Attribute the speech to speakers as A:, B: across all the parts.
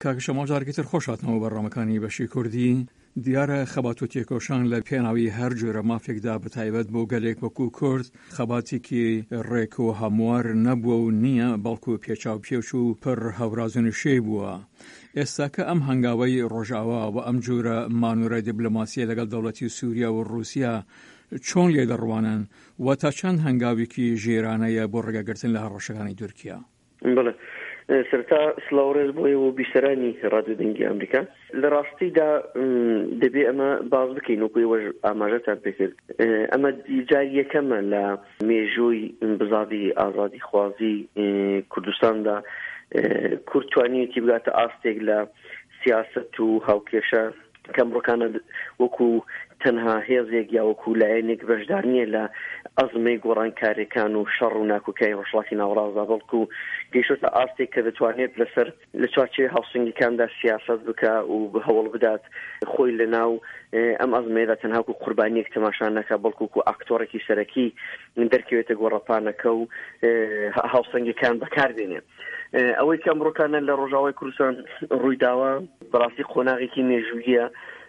A: کاک شەماڵ جارێکی تر خۆش هاتنەوە بەڕامەکانی بەشی کوردی. دیارە خەبات و تێکۆشان لە پێناوی هەر جۆرە مافێکدا بەتایبەت بۆ گەلێک وەکو کورد خەباتێکی ڕێک و هەموار نەبووە و نییە، بەڵکو پێچاو پێچ و پڕ هەورازنشێ بووە. ئێستاکە ئەم هەنگاوەی ڕۆژاوا و ئەم جۆرە مانورە دیبلۆماسیە لەگەڵ دەوڵەتی سووریا و رووسیا چۆن لێ دەڕوانن و تا چەند هەنگاوێکی ژێرانەیە بۆ ڕێگەگرتن لە هەڕەشەکانی تورکیا؟
B: بڵێ سەرتا سلااوڕێز بۆیە و بیسەرانی ڕادیۆ دەنگی ئەمریکا لە ڕاستیدا دەبێ ئەمە باز بکەین وەکو ئێوە ئاماژەتان پێکرد. ئەمە جاری یەکەمە لە مێژووی بزادی ئازادی خوازی کوردستاندا کورد توانیویەتی بگاتە ئاستێک لە سیاست و هاوکێشە کەمڕۆکانە وەکو تەنها هێزێک یا وەکو لایەنێک بەشدار نییە لە ئەزمەی گۆڕانکاریەکان و شەڕ و ناکۆکای ڕۆژهەڵاتی ناوەڕاستدا، بەڵکو گەیشتۆتە ئاستێک کە دەتوانێت لەسەر لە چوارچێ هاوسەنگیەکاندا سیاست بکە و هەوڵ بدات خۆی لە ناو ئەم ئەزمەیەدا تەنها وەکو قوربانیەک تەماشا نەکە، بەڵکو وەکو ئاکتۆرێکی سەرەکی دەرکەوێتە گۆڕەپانەکە و هاوسەنگیەکان بەکاردێنێت. ئەوەی کە ئەمڕۆکانە لە ڕۆژاوای کوردستان ڕوویداوە بەڕاستی خۆناغێکی مێژوویە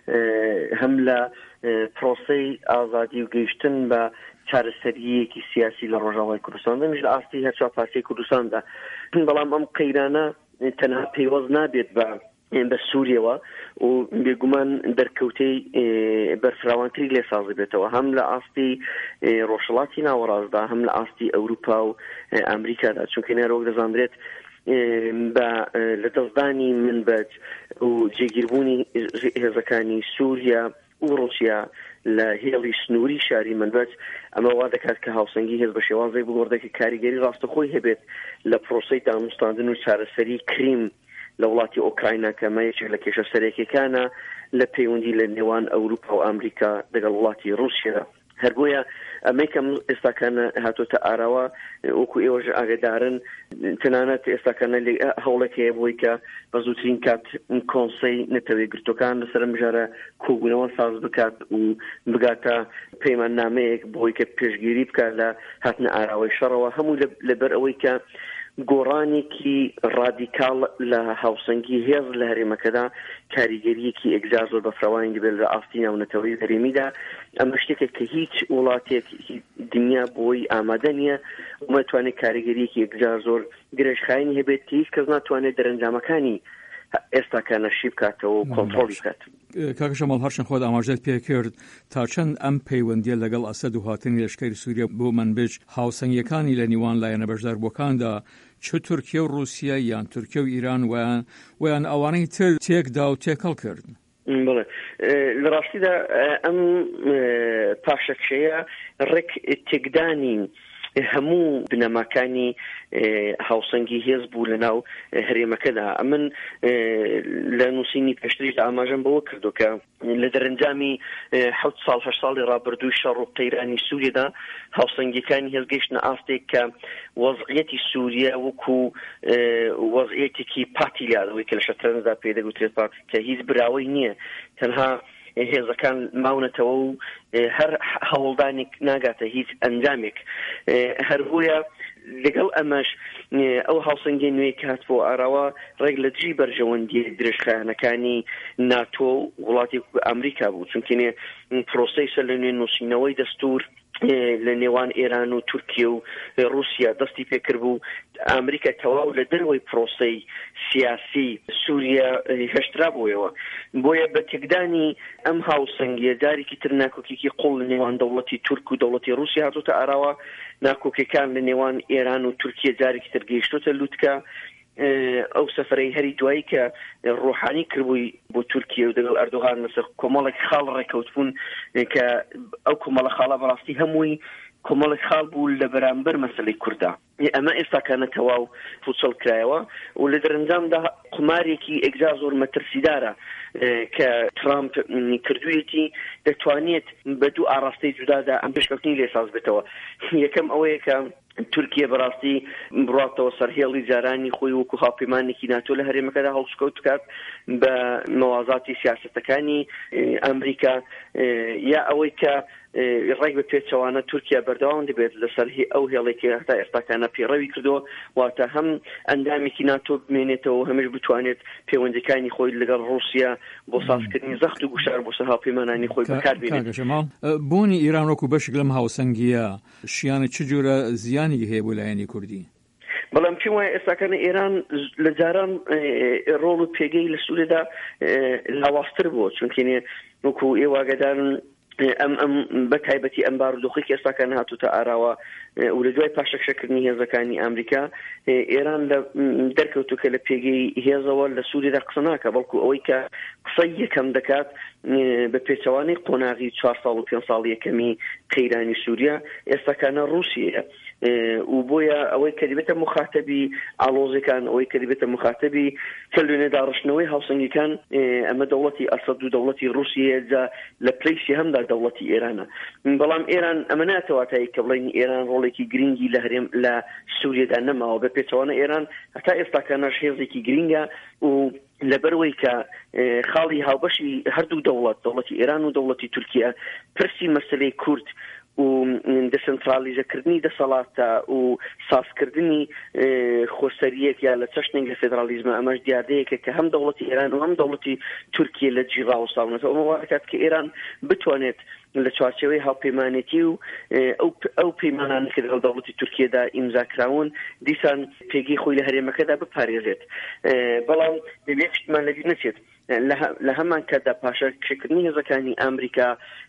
B: هەم لە پرۆسەی ئازادی و گەیشتن بە چارەسەریەکی سیاسی لە ڕۆژاوای کوردستان دەمیش لە ئاستی هەرچوار پارچەی کوردستاندا. بەڵام ئەم قەیرانە تەنها پەیوەست نابێت بە سووریەوە و بێگومان دەرکەوتەی بەرفراوانتری لێسازی بێتەوە، هەم لە ئاستی ڕۆژهەڵاتی ناوەڕاستدا هەم لە ئاستی ئەوروپا و ئەمریکادا، چونکە نەرۆک دەزانرێت بە لە دەستدانی منبەج و جێگیربوونی هێزەکانی سووریا و رووسیا لە هێڵی سنووری شاری منبەج ئەمە وا دەکات کە هاوسەنگی هێز بە شێوازێک بگۆڕدەکە کاریگەری ڕاستەخۆی هەبێت لە پرۆسەی داموستاندن و چارەسەری کریم لە وڵاتی ئۆکراینە کە ئەمە یەکێک لە کێشە سەرەکیەکانە لە پەیوەندی لە نێوان ئەوروپا و ئەمریکا لەگەڵ وڵاتی رووسیادا. هەر بۆیە ئەمریکا ئێستاکانە هاتۆتە ئاراوە وەکو ئێوەش ئاگادارن، تەنانەت ئێستاکانە هەوڵێک هەیە بۆی کە بە زووترین کات کۆنسەی نەتەوەی گرتوەکان لەسەر مژارە کۆبوونەوە ساز بکات و بگاتە پەیمان نامەیەک بۆی کە پێشگیری بکات لە هاتنە ئاراوەی شەڕەوە، هەموو لەبەر ئەوەی کە گۆڕانێکی ڕادیکاڵ لە هاوسەنگی هێز لە هەرێمەکەدا کاریگەریەکی ئەگزار زۆر بەفراوانی دەبێت لە ئاستی ناونەتەوەی هەرێمیدا. ئەمە شتێکە کە هیچ وڵاتێک دنیا بۆی ئامادە نییە و ناتوانێت کاریگەریەکی ئەگزار زۆر درێژخایەنی هەبێت کە هیچ کەس ناتوانێت دەرەنجامەکانی ئێستاکانەشی بکاتەوە و کۆنتڕۆلی بکات.
A: کاک شەماڵ هەرچەند خۆت ئاماژەت پێ کرد تا چەند ئەم پەیوەندیە لەگەڵ ئەسەد و هاتنی لەشکری سووریا بۆ منبەج هاوسەنگیەکانی لە نیوان لایەنە بەشداربووەکاندا چ تورکیە و رووسیا یان تورکیە و ئیران ویان ئەوانەی تر تێکدا و تێکەڵ کرد؟
B: بڵێ لە ڕاستیدا ئەم پاشەکشەیە ڕێک تێکدانی هەموو بنەماکانی هاوسەنگی هێز بوو لە ناو هەرێمەکەدا. ئەمن لە نووسینی پێشتریش ئاماژەم بەوە کردو کە لە دەرەنجامی 7 ساڵ 8 ساڵی ڕابردووی شەڕ و قەیرانی سووریادا هاوسەنگیەکانی هێزگەیشتنە ئاستێک کە وەزعیەتی سووریا وەکو وەزعیەتێکی پاتیلادەوەی کە لە شەترەنجدا پێدەگوترێت کە هیچ براوەی نییە، تەنها هێزەکان ماونەتەوە و هەر هەوڵدانێک ناگاتە هیچ ئەنجامێک. هەر بۆیە لەگەڵ ئەمەش ئەو هاوسەنگی نوێی کات بۆ ئاراوە ڕێک لە دژی بەرژەوەندی درێژخایەنەکانی ناتۆ و وڵاتی ئەمریکا بوو، چونکە پرۆسەی سەر لە نوێ نووسینەوەی دەستور لە نێوان ئێران و تورکیە و رووسیا دەستی پێکرد بوو. ئەمریکا تەواو لە دەروەی پرۆسەی سیاسی سووریا هێشترا بوویەوە، بۆیە بە تێکدانی ئەم هاوسەنگیە جارێکی تر ناکۆکێکی قوڵ لە نێوان دەوڵەتی تورک و دەوڵەتی رووسیا هاتوتە ئاراوە، ناکۆکەکان لە نێوان ئێران و تورکیە جارێکی تر گەیشتۆتە لووتکە. ئەو سەفەرەی هەری دوایی کە ڕۆحانی کردبووی بۆ تورکیە و دەگەڵ ئەردۆغان لەسەر کۆمەڵێک خاڵ ڕێکەوتبوون کە ئەو کۆمەڵە خاڵە بەڕاستی هەمووی کۆمەڵێک خاڵ بوو لە بەرامبەر مەسەلەی کووردا. ئەمە ئێستاکانە تەواو فوچەڵ کرایەوە و لە دەرەنجامدا قمارێکی ئەگزار زۆر مەترسیدارە کە ترامپ کردوویەتی دەتوانێت بە دوو ئاراستەی جودادا ئەم پێشکەوتنی لێساز بێتەوە. یەکەم ئەوەیە کە تورکیە بەڕاستی بڕاتەوە سەرهێڵی جارانی خۆی وەکو هاوپەیمانێکی ناتۆ لە هەرێمەکەدا هەڵسکەوت بکات بە مەوازاتی سیاسەتەکانی ئەمریکا، یا ئەوەی کە ڕێک بە پێچەوانە تورکیا بەردەوام دەبێت لەسەر ئەو هێڵێکی هەتا ئێستاکانە پێڕەوی کردو واتە هەم ئەندامێکی ناتۆ بمێنێتەوە هەمیش بتوانێت پەیوەندیەکانی خۆی لەگەڵ رووسیا بۆ سازکردنی زەخت و گوشار بۆ سەر هاوپەیمانانی خۆی بەکاربێنێت.
A: بۆنی ئێران وەکو بەشێک لەم هاوسەنگیە شیانە چ جۆرە زیانی هەیە بۆ لایەنی کوردی؟
B: بەڵام پێم وایە ئێستاکانە ئێران لە جاران ڕۆڵ و پێگەی لە سوورێدا لاوااستر بووە چونکە وەکو ئێواگەدارن ئەم بە تایبەتی ئەم بارودۆخی ئێستاکان هاتوتە ئاراوە و لە دوای پاشەکشەکردنی هێزەکانی ئەمریکا ئێران لە دەرکەوتوکە لە پێگەی هێزەوە لە سووریدا قسە ناکە بەڵکو ئەوەی کە قسەی یەکەم دەکات بە پێچەوانەی قۆناغی 4 ساڵ و 5 ساڵ یەکەمی قەیرانی سووریا ئێستاکانە رووسیە و بۆیە ئەوەی کە دەبێتە مخاتەبی ئاڵۆزەکان ئەوەی کە دەبێتە مخاتەبی کەلوێنە داڕشتنەوەی هاوسەنگیەکان ئەمە دەوڵەتی ئەسەد و دەوڵەتی رووسیە لە پلەیسی هەمدا دەوڵەتی ئێرانە. بەڵام ئێران ئەمە ناتەواتایی کە بڵێن ئێران ڕۆڵێکی گرنگی لە هەرێم لە سووریەدا نەماوە بە پێچەوانە ئێران هەتا ئێستاکانەش هێزێکی گرنگە و لەبەرەوەی کە خاڵی هاوبەشی هەردوو دەوڵەتی ئێران و دەوڵەتی تورکیا پرسی مەسلەی کورد و دەسنترالیزەکردنی دەسەڵاتە و سازکردنی خۆسەریەک یا لە چەشنێک لە فێدرالیزمە ئەمەش دیاردەیەکە کە هەم دەوڵەتی ئێران و هەم دەوڵەتی تورکیا لە جیڕا و ساونەتەوە ئەمە وا دەکات کە ئێران بتوانێت لە چوارچێوەی هاوپەیمانێتی و ئەو پەیمانانە کە لەگەڵ دەوڵەتی تورکیادا ئیمزاکراون دیسان پێگەی خۆی لە هەرێمەکەدا بپارێزێت. بەڵام دەبێت شتمان لەبیر نەچێت لە هەمان کەدا پاشەکشەکردنی هێزەکانی ئەمریکا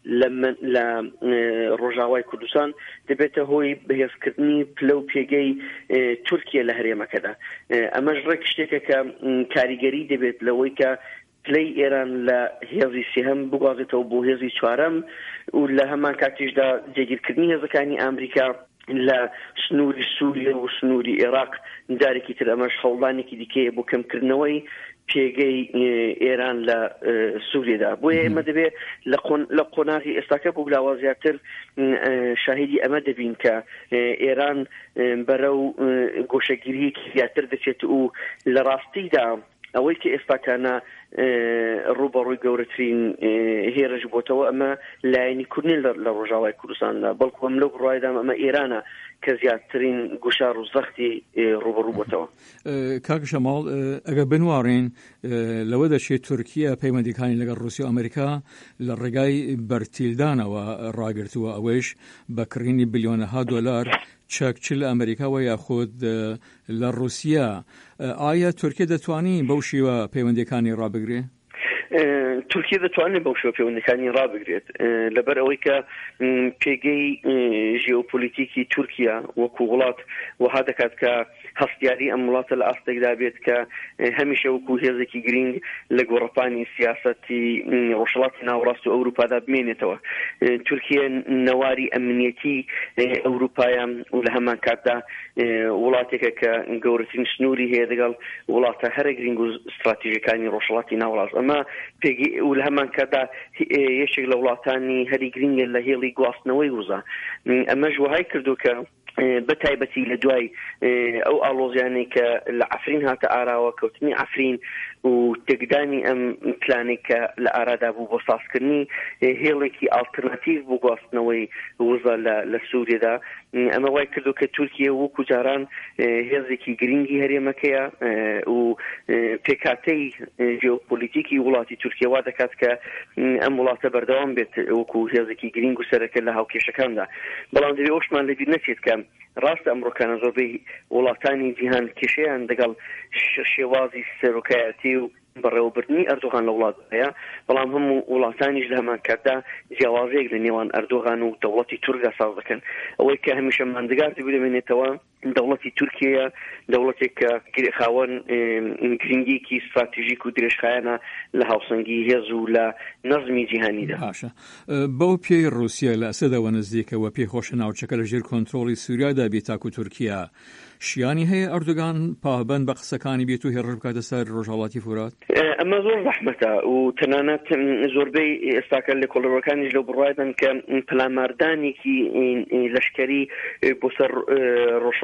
B: لە ڕۆژاوای کوردستان دەبێتە هۆی بەهێزکردنی پلە و پێگەی تورکیا لە هەرێمەکەدا. ئەمەش ڕێک شتێکە کە کاریگەری دەبێت لەوەی کە پلەی ئێران لە هێزی سێهەم بگوازێتەوە بۆ هێزی چوارەم و لە هەمان کاتیشدا جێگیرکردنی هێزەکانی ئەمریکا لە سنووری سووریا و سنووری عێراق دارێکی تر ئەمەش هەوڵانێکی دیکەیە بۆ کەمکردنەوەی پێگەی ئێران لە سووریەدا. بۆیە ئێمە دەبێت لە قۆناغی ئێستاکە بۆ بلاوە زیاتر شاهیدی ئەمە دەبین کە ئێران بەرەو گۆشەگیریەکی زیاتر دەچێت و لە ڕاستیدا ئەوەی کە ئێستاکانە ڕوبەڕووی گەورەترین هێرش بۆتەوە ئەمە لایەنی کوردنی لە ڕۆژاوای کوردستاندا بەڵکو ئەم لەو ڕایدا ئەمە ئێرانە کە زیاترین گوشار و زەختی ڕوبەڕوو بۆتەوە.
A: کاک شەماڵ ئەگە بنوارێن لەوە دەچێت تورکیا پەیوەندیەکانی لەگەڵ رووسیا و ئەمریکا لە ڕێگای بەرتیلدانەوە ڕاگرتووە ئەوەش بەکڕینی بلیۆنەها دۆلار چەکچل لە ئەمریکاوە یاخود لە رووسیا. ئایا تورکیا دەتوانین بەو شێوە پەیوەندیەکانی ڕابگرێت؟
B: تورکیا دەتوانێت بەو شێوە پەیوەندیەکانی ڕابگرێت لەبەر ئەوەی کە پێگەی ژیۆپۆلیتیکی تورکیا وەکو وڵات وها دەکات کە هەستیاری ئەم وڵاتە لە ئاستێکدا بێت کە هەمیشە وەکو هێزێکی گرنگ لە گۆڕەپانی سیاسەتی ڕۆژهەڵاتی ناوەڕاست و ئەوروپادا بمێنێتەوە. تورکیا نەواری ئەمنیەتی ئەوروپایە و لە هەمان کاتدا وڵاتێکە کە گەورەترین سنووری هەیە لەگەڵ وڵاتە هەرە گرنگ و استراتیژیەکانی ڕۆژهەڵاتی ناوەڕاست. ئەمە پێگی و لە هەمان کاتدا یەکێک لە وڵاتانی هەری گرنگە لە هێڵی گواستنەوەی وزە. ئەمەش وهای کردو کە بەتایبەتی لە دوای ئەو ئاڵۆزیانەی کە لە عەفرین هاتە ئاراوە کەوتنی عەفرین و تێکدانی ئەم پلانێک کە لە ئارادا بوو بۆ سازکردنی هێڵێکی ئالتەرناتیڤ بۆ گواستنەوەی وزە لە سووریەدا ئەمە وای کردو کە تورکیا وەکو جاران هێزێکی گرنگی هەرێمەکەیە و پێکاتەی ژیۆپۆلیتیکی وڵاتی تورکیا وا دەکات کە ئەم وڵاتە بەردەوام بێت وەکو هێزێکی گرنگ و سەرەکە لە هاوکێشەکاندا. بەڵام دەبێت ئەوشمان لەبیر نەچێت کە ڕاستە ئەمڕۆکانە زۆربەی وڵاتانی جیهان کێشەیان لەگەڵ شێوازی سەرۆکایەتی و بەڕێوەبردننی ئەردۆغان لە وڵاتەیە بەڵام هەموو وڵاتانیش لە هەمان کاتدا جیاوازەیەک لە نێوان ئەردۆغان و دەوڵەتی تورکیا ساز دەکەن. ئەوەی کە هەمیشە ماندگار دەبێنێتەوە دەوڵەتی تورکیا دەوڵەتێک کە خاوەن گرنگیکی استراتیژیک و درێژخایەنە لە هاوسەنگی هێز و لە نەظمی جیهانیدا.
A: باشە بەو پێی رووسیا لە ئەسەدەوە نزدیکەوە پێخۆشە ناوچەکە لە ژێر کۆنتڕۆڵی سووریادا بێت تاکو تورکیا شیانی هەیە ئەردۆغان پابەند بە قسەکانی بێت و هێرش بکاتە سەر ڕۆژهەڵاتی فورات؟
B: ئەمە زۆر زەحمەتە و تەنانەت زۆربەی ئێستاکە لە کۆڵەوەکانیش لەو بڕایدن کە پلانماردانێکی لەشکەری بۆ سەر ڕۆژهەڵاتی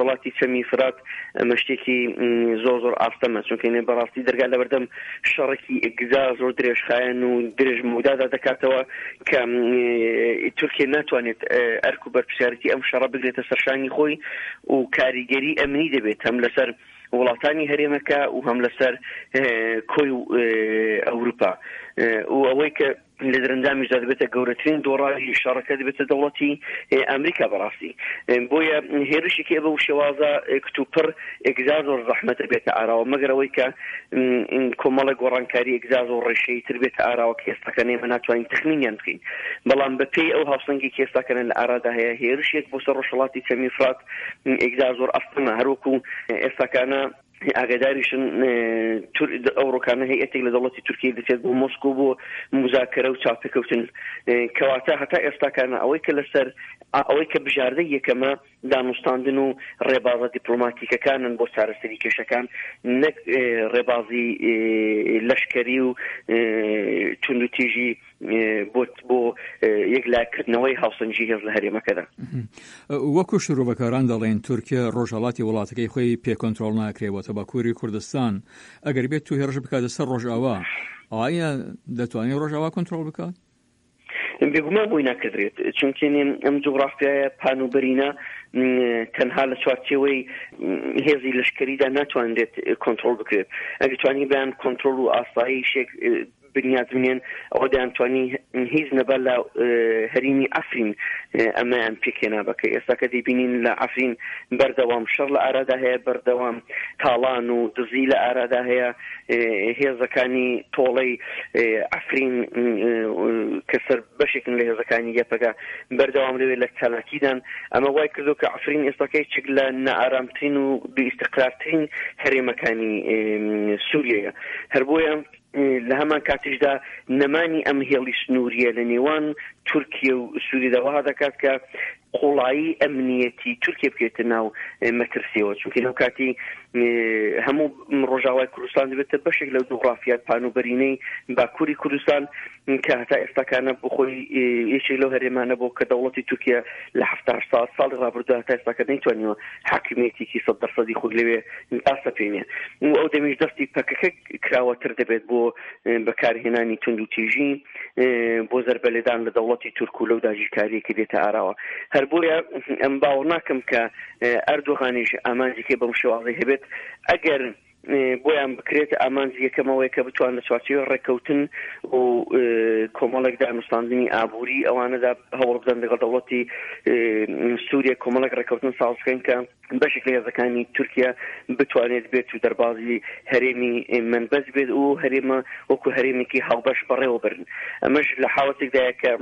B: ڕۆژهەڵاتی چەمی فرات ئەمە شتێکی زۆر ئاستەمە چونکە بەڕاستی دەرگا لە بەردەم شەڕێکی ئەگزا زۆر درێژخایەن و درێژمەودادا دەکاتەوە کە تورکیا ناتوانێت ئەرک و بەرپرسیارەتی ئەم شەڕە بگرێتە سەرشانی خۆی و کاریگەری ئەمنی دەبێت هەم لەسەر وڵاتانی هەرێمەکە و هەم لەسەر کۆی ئەوروپا و ئەوەی کە لە دەرەنجامیشدا دەبێتە گەورەترین دۆڕایی شەڕەکە دەبێتە دەوڵەتی ئەمریکا بەڕاستی بۆیە هێرشێکی بە شێوازە کتوپڕ ئێگزا زۆر زەحمەتە بێتە ئاراوە مەگەر ئەوەی کە کۆمەڵە گۆڕانکاری ئێگزا زۆر ڕێشەی تر بێتە ئاراوە کە ئێستاکە نێمە ناتوانین تەخمینیان بکەین بەڵام بەپێی ئەو هاوسەنگی کە ئێستاکەن لە ئارادا هەیە هێرشێک بۆ سەر ڕۆژهەڵاتی چەمی فرات ئێگزا زۆر ئەستەمە هەروەکو ئێستاکانە ئاگاداریشن ئەوڕۆکانە هەیەتێک لە دەوڵەتی تورکیە دەچێت بۆ مۆسکۆ بۆ مزاکەرە و چاپەکەوتن کەواتە هەتا ئێستاکانە ئەوەی کە لەسەر ئەوەی کە بژاردەی یەکەمە دانوستاندن و ڕێبازە دیپلۆماتیکەکانن بۆ چارەسەری کێشەکان نەک ڕێبازی لەشکەری و توندوتیژی بۆ یەکلاکردنەوەی هاوسەنگی هێز لە هەرێمەکەدا
A: وەکو شروعبەکاران دەڵێن تورکیا ڕۆژهەڵاتی وڵاتەکەی خۆی پێکۆنترۆڵ ناکرێتەوە بە کووری کوردستان ئەگەر بێت تو هێرش بکاتە سەر ڕۆژئاوا ئایا دەتوانێت ڕۆژئاوا کۆنترۆڵ بکات؟
B: بێگومان بۆی ناکردرێت چونکە ئەم جوغرافیایە پانوبەرینە تەنها لە چوارچێوەی هێزی لەشکەریدا ناتوانرێت کۆنترۆڵ بکرێت ئەگە توانی بەیان کۆنترۆڵ و ئاسایی شێک بنیادبنێن ئەوە دەیانتوانی هیچ نەبە لە هەریمی ئەفرین ئەمەیان پێکێنا بکە ئێستا کە دەیبینین لە ئەفرین بەردەوام شەڕ لە ئارادا هەیە بەردەوام تاڵان و دزی لە ئارادا هەیە هێزەکانی تۆڵەی ئەفرین کە سەر بەشێکن لە هێزەکانی یەپەکە بەردەوام لەوێ لە چالاکیدان ئەمە وای کردو کە ئەفرین ئێستاکەی چک لە نائارامترین و بئیستقرارترین هەرێمەکانی سووریەیە هەر بۆیە لە هەمان کاتیشدا نەمانی ئەم هێڵی سنووریە لە نێوان تورکیا و سووریداوە دەکات کە قوڵایی ئەمنیەتی تورکیا بکرێتە ناو مەترسیەوە چونکە لەو کاتی هەموو ڕۆژاوای کوردستان دەبێتە بەشێک لەو جوغرافیات پانوبەرینەی باکووری کوردستان کە هەتا ئێستاکانە بۆ خۆی یەکێک لەو هەرێمانە بۆ کە دەوڵەتی تورکیا لە 70 ساڵی ڕابردووە هەتا ئێستاکە نەیتوانیوە حاکمیەتێکی 100% خۆی لەوێ ئاسەپێنێ و ئەو دەمیش دەستی پەکەکە کراوەتر دەبێت بۆ بەکارهێنانی توندوتیژی بۆ زەربەلێدان لە دەوڵەتی تورک و لەو داژیکاریەکە دێتە ئاراوە هەر بۆیە ئەم باوەڕ ناکەم کە ئەردۆغانیش ئامانجێکی بەم شێوازەی هەبێت ئەگەر بۆیان بکرێت ئامانجی یەکەمەوەی کە بتوان لە چوارچێوەی ڕێکەوتن و کۆمەڵێک دانوستاندنی ئابووری ئەوانەدا هەوڵ بدەن لەگەڵ دەوڵەتی سووریا کۆمەڵێک ڕێکەوتن سازکەین کە بەشێک لە هێزەکانی تورکیا بتوانێت بێت و دەربازی هەرێمی منبەز بێت و هەرێمە وەکو هەرێمێکی هاوبەش بەڕێوە برن ئەمەش لە حاوەتێکدایە کە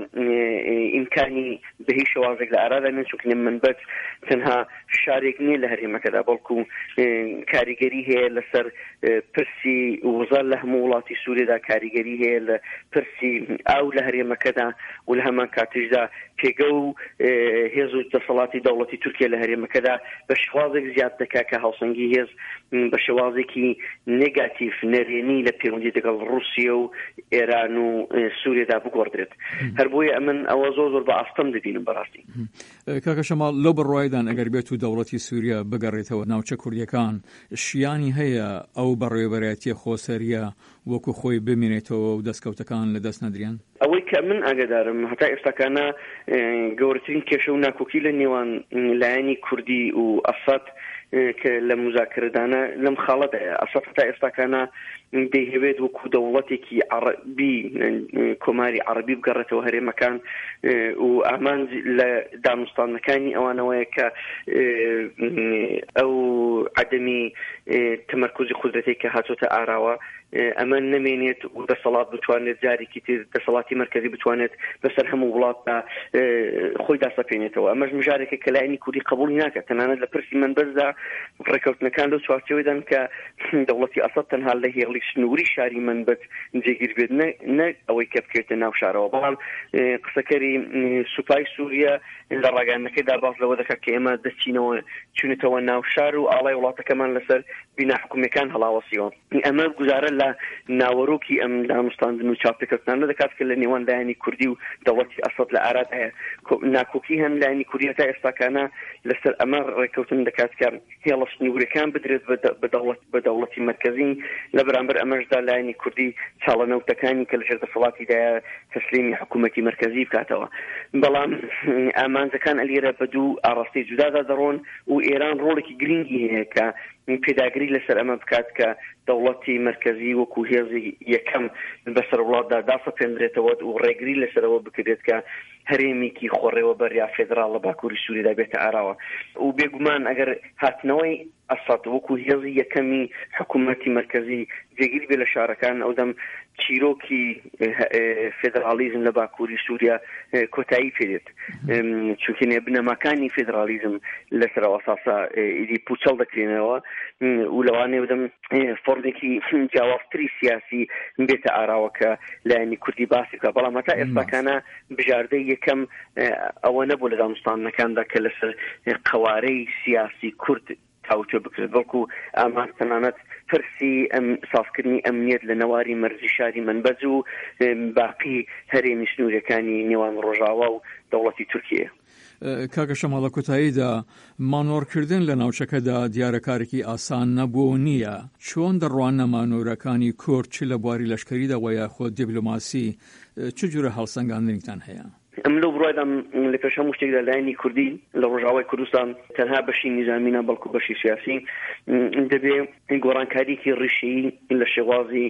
B: ئیمکانی بەهی شێوازێک لە ئارادا نێن چونکە منبەز تەنها شارێک نییە لە هەرێمەکەدا بەڵکو کاریگەری هەیە لەسەر پرسی وزە لە هەموو وڵاتی سووریادا کاریگەری هەیە لە پرسی ئاو لە هەرێمەکەدا و لە هەمان کاتیشدا پێگە و هێز و دەسەڵاتی دەوڵەتی تورکیا لە هەرێمەکەدا بە شێوازێک زیاد دەکات کە هاوسەنگی هێز بە شێوازێکی نێگاتیڤ نەرێنی لە پەیوەندی لەگەڵ رووسیا و ئێران و سووریادا بگۆڕدرێت هەر بۆیە ئەمن ئەوە زۆر بە ئاستەم دەبینم بەڕاستی
A: کاکە شەماڵ لەو بڕوایدان ئەگەر بێت و دەوڵەتی سووریا بگەڕێتەوە ناوچە کوردیەکان شیانی هەیە ئەو بەڕێوەبەرەتی خۆسەریە وەکو خۆی بمێنێتەوە و دەستکەوتەکان لە دەست نەدرێن
B: ئەوەی کە من ئاگادارم هەتا ئێستاکانە گەورەترین کێشە و ناکۆکی لە نێوان لایەنی کوردی و ئەسەد کە لە مزاکرەدانە لەم خاڵەتەیە ئەسەد هەتا ئێستاکانە دەیهەوێت وەکو دەوڵەتێکی عەرەبی کۆماری عەرەبی بگەڕێتەوە هەرێمەکان و ئامانج لە دانوستانەکانی ئەوانەوەیە کە ئەو عەدەمی تەمەرکوزی قودرەتی کە هاتوۆتە ئاراوە ئەمە نەمێنێت و دەسەڵات بتوانێت جارێکی تر دەسەڵاتی مرکزی بتوانێت بەسەر هەموو وڵاتدا خۆی داسەپێنێتەوە ئەمەش مژارێکە کە لایەنی کوردی قبوڵی ناکات تەنانەت لە پرسی منبەزدا ڕێکەوتنەکان لەو چوارچێوەدان کە دەوڵەتی ئەسەد تەنها لە هێڵی سنووری شاری منبەز جێگیر بێت نە ئەوەی کە بکرێتە ناو شارەوە بەڵام قسەکەری سوپای سووریا لە ڕاگەیاندنەکەیدا باس لەوە دەکات کە ئێمە دەچینەوە چوونێتەوە ناو شار و ئاڵای وڵاتەکەمان لەسەر بینا حکوومیەکان هەڵاوەسیەوە ئەمە گوزارە لە ناوەڕۆکی ئەم دامستاندن و چاپەکەوتنانە دەکات کە لە نێوان لایەنی کوردی و دەوڵەتی ئەسەد لە ئاراد هەیە ناکۆکی هەن لایەنی کوردی تا ئێستاکانە لەسەر ئەمە ڕێکەوتن دەکات کە هێڵە سنوورەکان بدرێت بە دەوڵەتی مرکزی لە بەرامبەر ئەمەشدا لایەنی کوردی چاڵەنەوتەکانی کە لەژێر دەسەڵاتیدایە تەسلیمی حکوومەتی مرکزی بکاتەوە بەڵام ئامانجەکان ئەلێرە بە دوو ئاڕاستی جودادا دەڕۆن و ئێران ڕۆڵێکی گرنگی هەیە کە پێداگری لەسەر ئەمە بکات کە دەوڵەتی مرکزی وەکو هێزی یەکەم بەسەر وڵاتدا داسەپێنرێتەوە و ڕێگری لەسەرەوە بکرێت کە هەرێمێکی خۆڕێوە بەریا فێدراڵ لە باکووری سووریدا بێتە ئاراوە و بێگومان ئەگەر هاتنەوەی ئەساد وەکو هێزی یەکەمی حکوومەتی مرکزی جێگیری بێ لە شارەکان ئەو دەم چیرۆکی فێدرالیزم لە باکووری سووریا کۆتایی پێدێت چونکە بنەماکانی فێدرالیزم لەسەر ئەساسا ئیدی پوچەڵ دەکرێنەوە و لەوانەیە بدەم فۆرمێکی جیاوازتری سیاسی بێتە ئاراوە کە لایەنی کوردی باسی بکات بەڵام هەتا ئێستاکانە بژاردەی یەکەم ئەوە نەبوو لە دامستانەکاندا کە لەسەر قەوارەی سیاسی کورد تاوتۆ بکرێت بەڵکو ئامان تەنانەت پرسی سازکردنی ئەمنیەت لە نەواری مەرزی شاری منبەج و باقی هەرێمی سنوورەکانی نێوان ڕۆژاوا و دەوڵەتی تورکیە.
A: کاکە شەماڵە کۆتاییدا مانۆڕکردن لە ناوچەکەدا دیارەکارێکی ئاسان نەبوو نییە. چۆن دەڕوانە مانۆرەکانی کورد چ لە بواری لەشکریدا و یاخۆ دیبلۆماسی چ جورە هەڵسەنگاندنێکتان هەیە؟
B: ئەم لەو بڕایدام لە پێش هەموو شتێکدا لایەنی کوردی لە ڕۆژاوای کوردستان تەنها بەشی نظامینە بەڵکو بەشی سیاسی دەبێت گۆڕانکاریکی ڕیشی لە شێوازی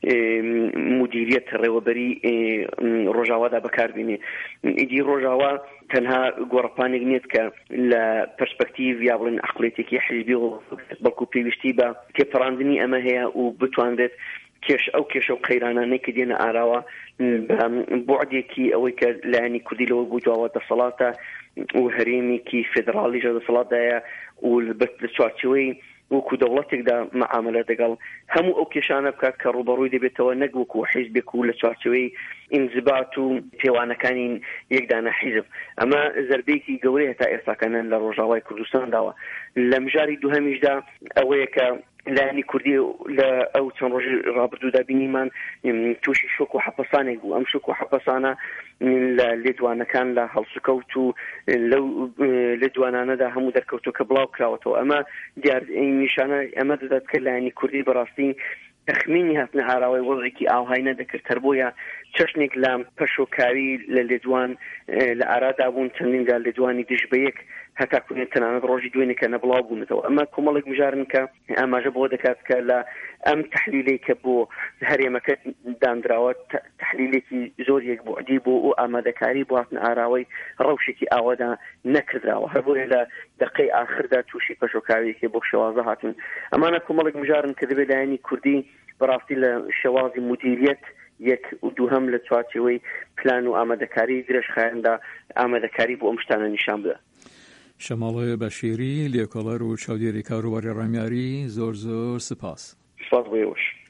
B: مدیریەت ڕێوەبەری ڕۆژاوادا بەکاربێنێ. ئیدی ڕۆژاوا تەنها گۆڕەپانێک نیت کە لە پەرسپەکتیڤ یا بڵێن عەقڵێتێکی حیزبی بەڵکو پێویستی بە تێپەڕاندنی ئەمە هەیە و بتوانرێت کێشە و قەیرانانەی کە دێنە ئاراوە بۆعدێکی ئەوەی کە لایەنی کوردی لەوە بوویتەوە دەسەڵاتە و هەرێمێکی فێدراڵیش دەسەڵاتدایە و لە چوارچەوەی وەکو دەوڵەتێکدا مەعاملە دەگەڵ هەموو ئەو کێشانە بکات کە ڕوبەڕووی دەبێتەوە نەک وەکو حیزبێک و لە چوارچەوەی ئینزیبات و پێوانەکانی یەکدانە حیزب. ئەمە زەربەیەکی گەورەی هەتا ئێستاکانە لە ڕۆژاوای کوردستانداوە. لە مژاری دووهەمیشدا ئەوەیە کە لایەنی کوردی لە ئەو چەند ڕۆژی ڕابردوودا بینیمان تووشی شۆک و حەپەسانێک بوو. ئەم شۆک و حەپەسانە لە لێدوانەکان لە هەڵسوکەوت و لەو لێدوانانەدا هەموو دەرکەوتوکە بڵاو کراوەتەوە. ئەمە نیشانە ئەمە دەدات کە لایەنی کوردی بەڕاستی تەخمینی هاتنە ئاراوای وەزێکی ئاوهای نەدەکرد هەر بۆیە چەشنێک لە پەشۆکاوی لە لێدوان لە ئارادا بوون چەندینجا لێدوانی دژ بە یەک هەتا کوێن تەنانەت ڕۆژی دوێنێ کە نەبڵاو بوونەتەوە. ئەمە کۆمەڵێک مژارن کە ئاماژە بۆ دەکات کە لە ئەم تەحلیلەی کە بۆ هەرێمەکە دانراوە تەحلیلێکی زۆر یەک بۆعدی بۆ و ئامادەکاری بۆ هاتنە ئاراوەی ڕەوشێکی ئاوادا نەکردراوە هەر بۆیە لە دقەی ئاخردا تووشی پەشۆکاویەکی بۆ شێوازە هاتن. ئەمانە کۆمەڵێک مژارن کە دەبێت لایەنی کوردی بەڕاستی لە شێوازی مدیریەت یەک و دووهەم لە چوارچێوەی پلان و ئامادەکاری درێژخایەندا ئامادەکاری بۆ ئەم شتانە نیشان بدە.
A: شەماڵ بەشیری لێکۆڵەر و چاودێری کاروباری ڕامیاری زۆر سپاس.
B: سپاس بۆ ئێوەش.